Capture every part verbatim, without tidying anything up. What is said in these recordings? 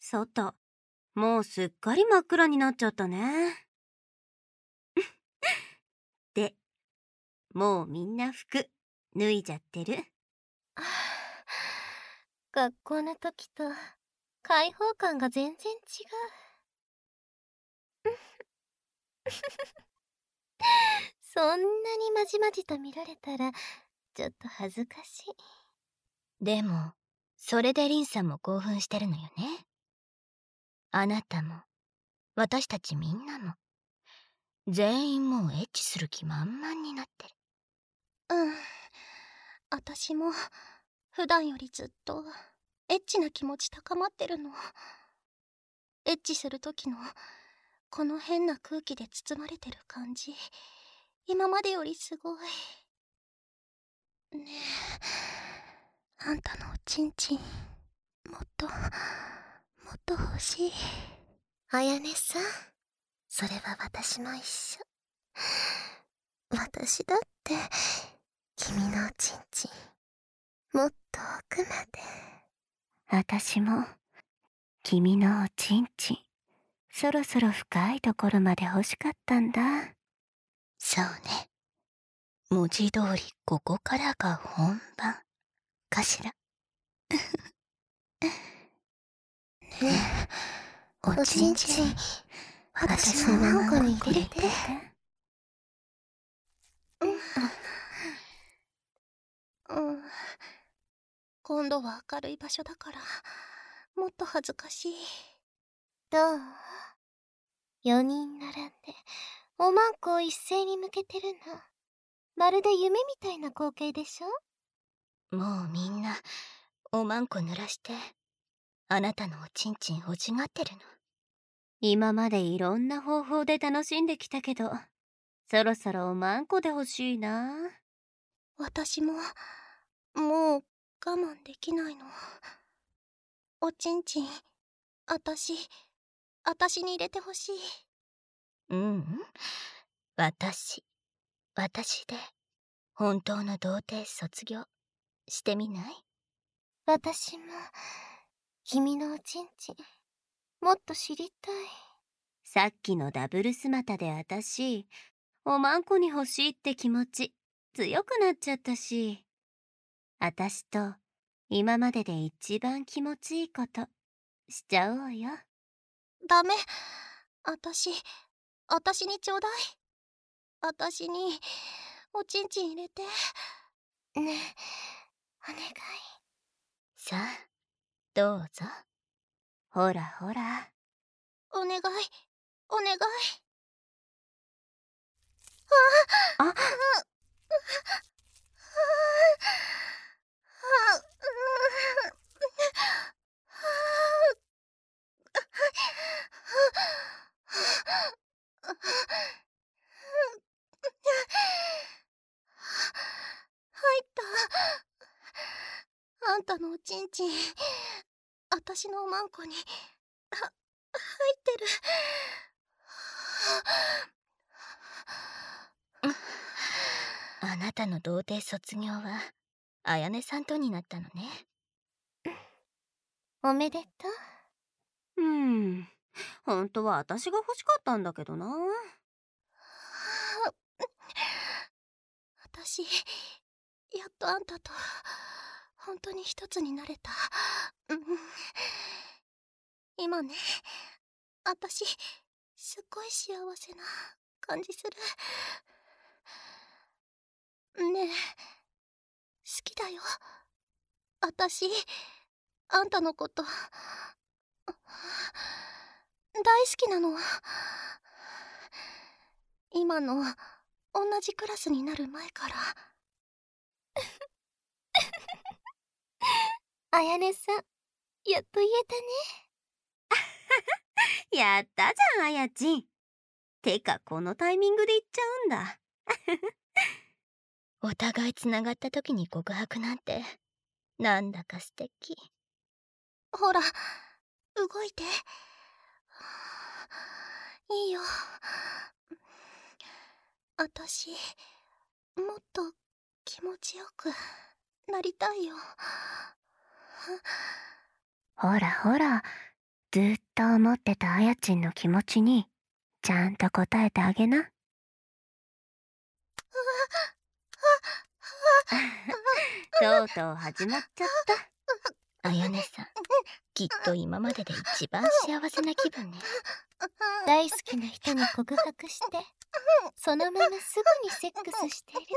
外、もうすっかり真っ暗になっちゃったね。で、もうみんな服脱いじゃってる？ あー学校の時と開放感が全然違う。そんなにまじまじと見られたらちょっと恥ずかしい。 でも、それでリンさんも興奮してるのよね。あなたも、私たちみんなも、全員もうエッチする気満々になってる。 うん。私も普段よりずっとエッチな気持ち高まってるの。エッチする時のこの変な空気で包まれてる感じ、今までよりすごい。ねえ、あんたのおちんちんもっともっと欲しい。あやねさん、それは私も一緒。私だって君のおちんちんもっと奥まで。 私も、君のおちんちん、そろそろ深いところまで欲しかったんだ。 そうね。文字通りここからが本番、かしら。 ねえ、おちんちん私のマンコに入れて。うん、うん、今度は明るい場所だからもっと恥ずかしい。どう？よにん並んでおまんこを一斉に向けてるの。まるで夢みたいな光景でしょ？ もうみんな、おまんこ濡らして、あなたのおちんちん欲しがってるの。 今までいろんな方法で楽しんできたけど、そろそろおまんこで欲しいな。 私ももう我慢できないの。おちんちんあたしあたしに入れてほしい。 ううん。私、私で、本当の童貞卒業、してみない？ 私も君のおちんちんもっと知りたい。 さっきのダブルス股で私、おまんこに欲しいって気持ち、強くなっちゃったし、私と今までで一番気持ちいいことしちゃおうよ。 ダメ、あたしあたしにちょうだい。あたしにおちんちん入れてねえ、お願い。 さあ、どうぞ。 ほらほら。 お願いお願い。 あ、 入った。あんたのおちんちんあたしのおまんこには入ってる。 あなたの童貞卒業は、あやねさんとになったのね。 おめでとう。 うーん。本当は私が欲しかったんだけどな。 あたしやっとあんたと本当に一つになれた。うん、今ね、あたしすっごい幸せな感じする。ねえ、好きだよ。あたしあんたのこと大好きなの。今の同じクラスになる前から。あやねさん、やっと言えたね。 やったじゃん、あやちん。てか、このタイミングで言っちゃうんだ。 お互いつながった時に告白なんて、なんだか素敵。 ほら、動いて。いいよ。あたし、もっと気持ちよくなりたいよ。 ほらほら、 ずっと思ってたあやちんの気持ちにちゃんと答えてあげな。とうとう始まっちゃった。 あやねさん、きっと今までで一番幸せな気分ね。大好きな人に告白して、そのまますぐにセックスしてる。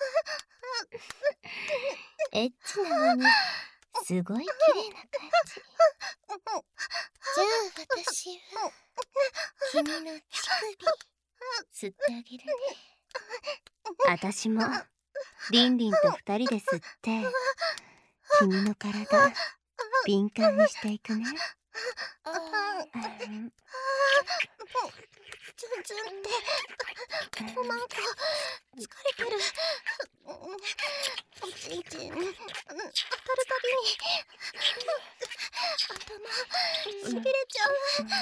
エッチなのにすごい綺麗な感じ。じゃあ私は君の乳首吸ってあげるね。 私もリンリンと二人で吸って君の体敏感にしていくね。うん、 ツンツンっておまんこ疲れてる。おちんちん当たるたびに頭しびれちゃう。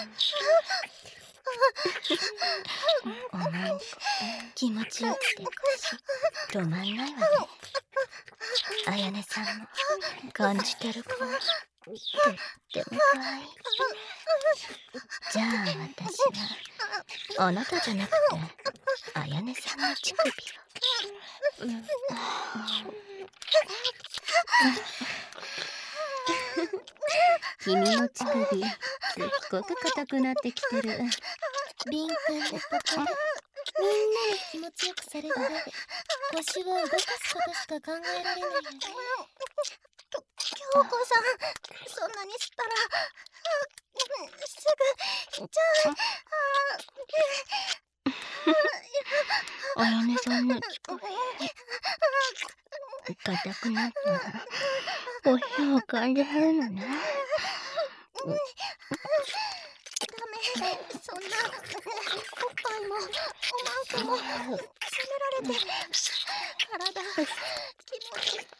おまんこ気持ちよくて止まんないわね。あやねさんも感じてるかも。とっても可愛い。じゃあ私はあなたじゃなくてあやねさんの乳首を。 君の乳首すっごく硬くなってきてる。 リン君のことみんなに気持ちよくされるまで腰を動かすことしか考えられないよね。 京子さん、そんなに吸ったらすぐ行っちゃう。 あやねさんの乳首硬くなったらお部屋を感じられるのね。 ダメ、そんなおっぱいもおまんこも責められて体気持ちいい。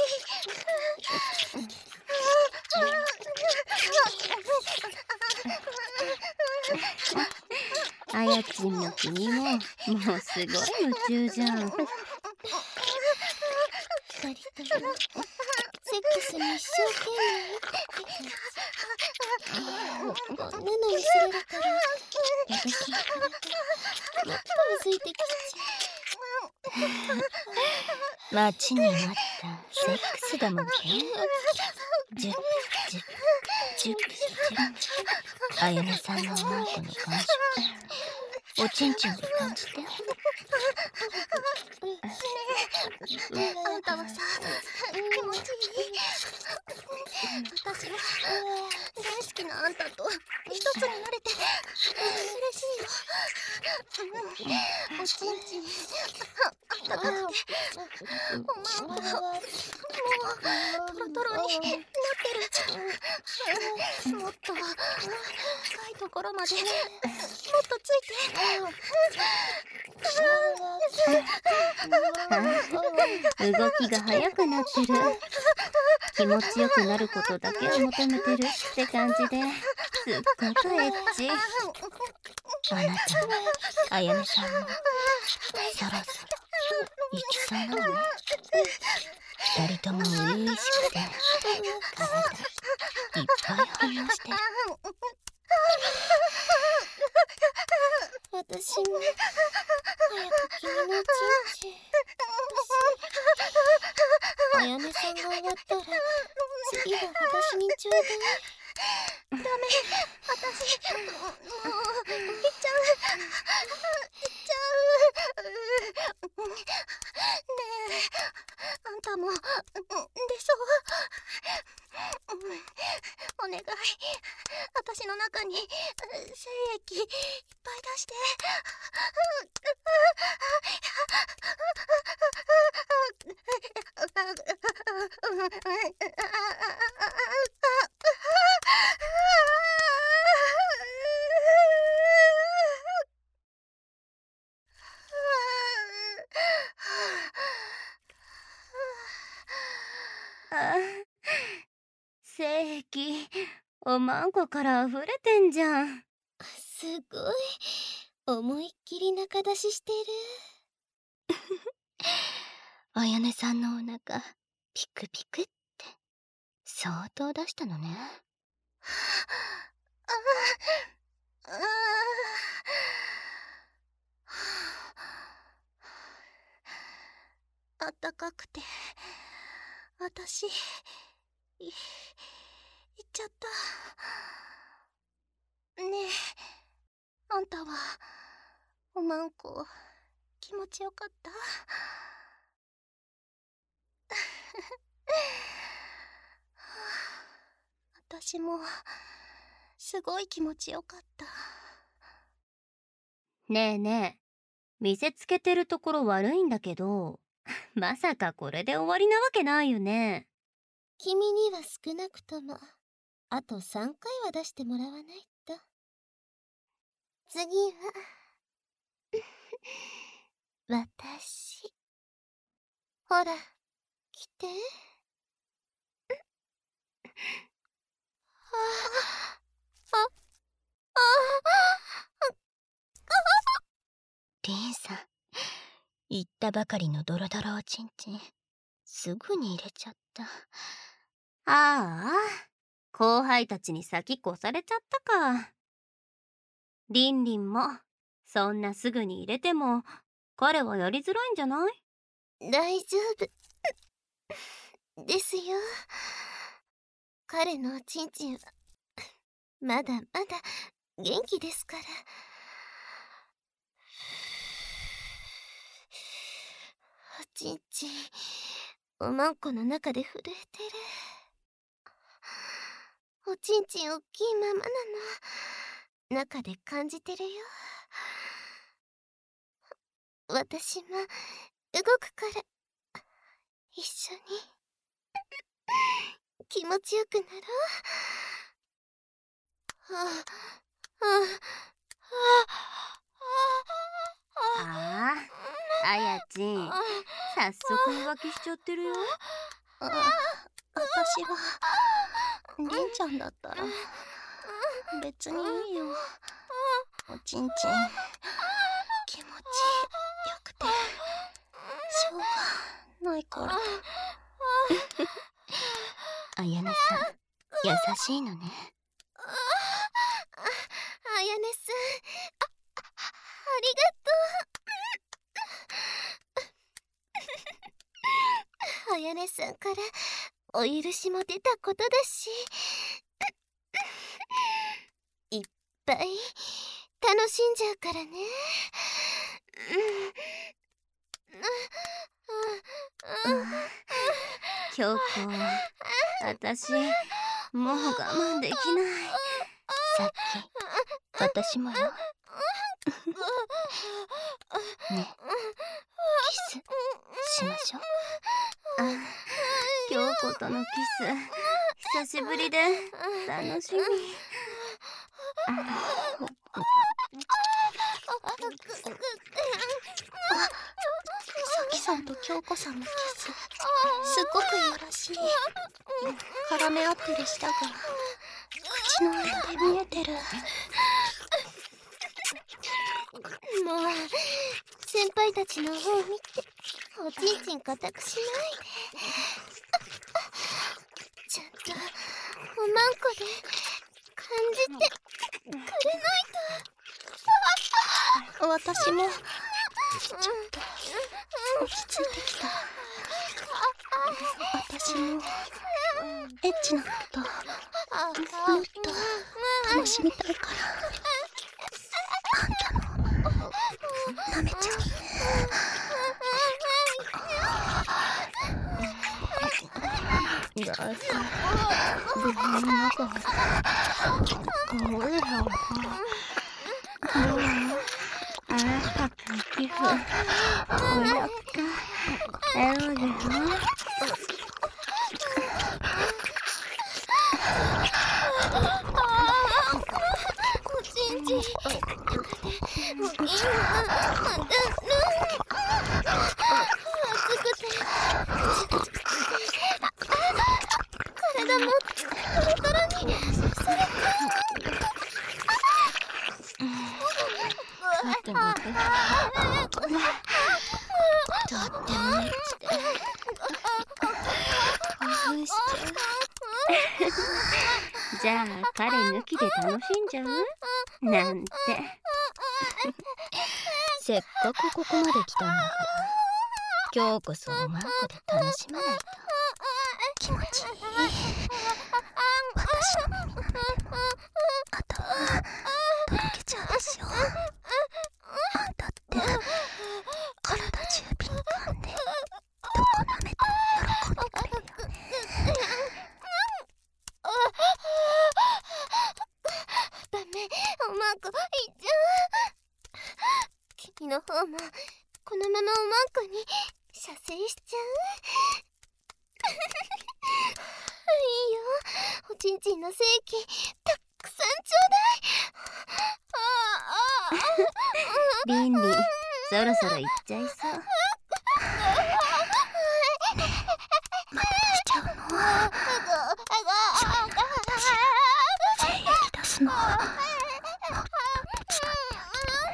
あやちんの君ももうすごい夢中じゃん。 二人ともセックスに一生懸命こんなの見せられたら私の体もっとうずいてきちゃう。待ちに待ったセックスだもんね。ジュッジュッジュッジュッ。あやねさんのおまんこの感触おちんちんで感じて。 あんたはさ、気持ちいい。私は大好きなあんたと一つになれて嬉しいよ。おちんちんあったかくておまんこもうトロトロになってる。もっと深いところまでもっとついて。 動きが速くなってる。気持ちよくなることだけを求めてるって感じですっごくエッチ。 あなた、あやねさんもそろそろ行きそうなのね。二人とも初々しくて体いっぱい反応してる。私も早く君のちんちんあやねさんが終わったら次は私にちょうだい。 ダメ、私もう行っちゃう行っちゃう。ねえ、あんたも出そう。お願い、私の中に精液いっぱい出して。 あ、精液おまんこから溢れてんじゃん。 すごい思いっきり中出ししてる。あやねさんのお腹ピクピクって相当出したのね。 ああったかくて私いいっちゃった。ねえ、あんたはおまんこ気持ちよかった？私もすごい気持ちよかった。 ねえねえ、見せつけてるところ悪いんだけど、まさかこれで終わりなわけないよね。 君には少なくともあとさんかいは出してもらわないと。次は私。ほら来て。 リンさん、言ったばかりのドロドロおちんちんすぐに入れちゃった。 ああ、後輩たちに先越されちゃったか。リンリンもそんなすぐに入れても彼はやりづらいんじゃない？ 大丈夫ですよ。彼のおちんちんはまだまだ元気ですから。おちんちんおまんこの中で震えてる。おちんちんおっきいままなの。中で感じてるよ。私も動くから一緒に気持ちよくなろう。はあはあはあはああ、あやちん、早速浮気しちゃってるよ。 あ、私はりんちゃんだったら別にいいよ。おちんちん気持ちよくてしょうがないから。 あやねさん、優しいのね。 あやねさん、あ、ありがとう。あやねさんからお許しも出たことだし、いっぱい楽しんじゃうからね。 京子、私もう我慢できない。 さっき私もよ。ね、キスしましょう。 あ、京子とのキス久しぶりで楽しみ。 さきさんと京子さんのキスすっごくよろしい。絡め合ってる舌が口の間で見えてる。 もう先輩たちの方を見ておちんちん固くしないで。ちゃんとおまんこで感じてくれないと。 私もちょっと落ち着いてきた。私もエッチなこともっと楽しみたいからあんたの舐めちゃうね。だいぶ部屋の中が怖いよ。どう？あなたと寄付おやっかエロでしょ。 おちんちんもういいわ。熱くて体もトロトロにされて。 ちょっと待って。とってもエッチで興奮しちゃう。 じゃあ彼抜きで楽しんじゃうなんて。 せっかくここまで来たんだから今日こそおまんこで楽しまないと。 気持ちいい。私の耳なのでも頭とろけちゃうでしょ。あんたって体中敏感でどこ舐めても喜んでくれるよね。ダメ、おまんこいっちゃう。君の方もこのままおまんこに射精しちゃう。いいよ、おちんちんの精液たくさんちょうだい。 リンリン、そろそろ行っちゃいそう。 まだ出しちゃうの？しょうが私、精液出すのもっと手伝って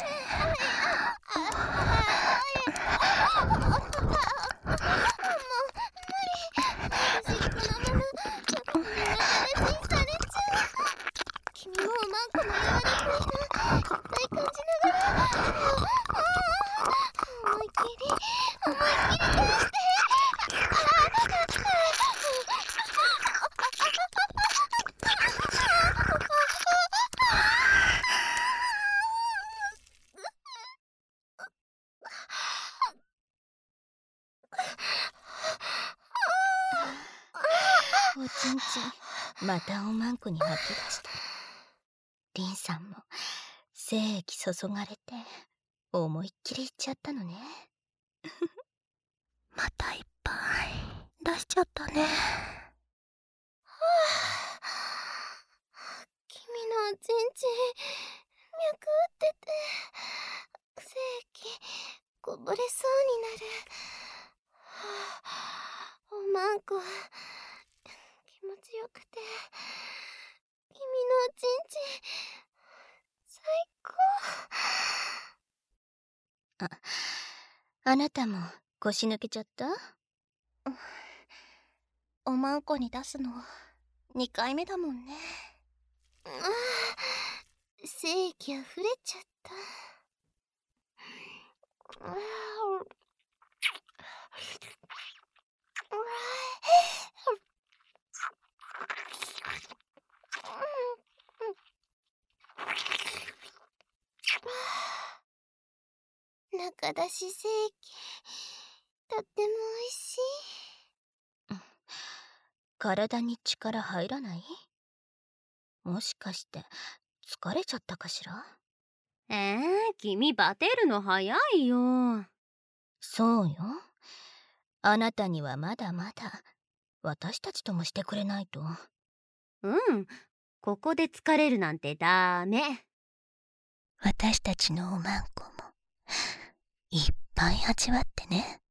おちんちんまたおまんこに吐き出した。リンさんも精液注がれて思いっきりいっちゃったのね。 またいっぱい出しちゃったね。君のおちんちん脈打ってて精液こぼれそうになる。おまんこ気持ちよくて君のおちんちん最高。 あ、あなたも腰抜けちゃった？ おまんこに出すのにかいめだもんね。精液あふれちゃった。中出し精液とってもおいしい。 体に力入らない？もしかして疲れちゃったかしら？ えー、君バテるの早いよ。 そうよ。あなたにはまだまだ私たちともしてくれないと。 うん、ここで疲れるなんてダメ。 私たちのおまんこもいっぱい味わってね。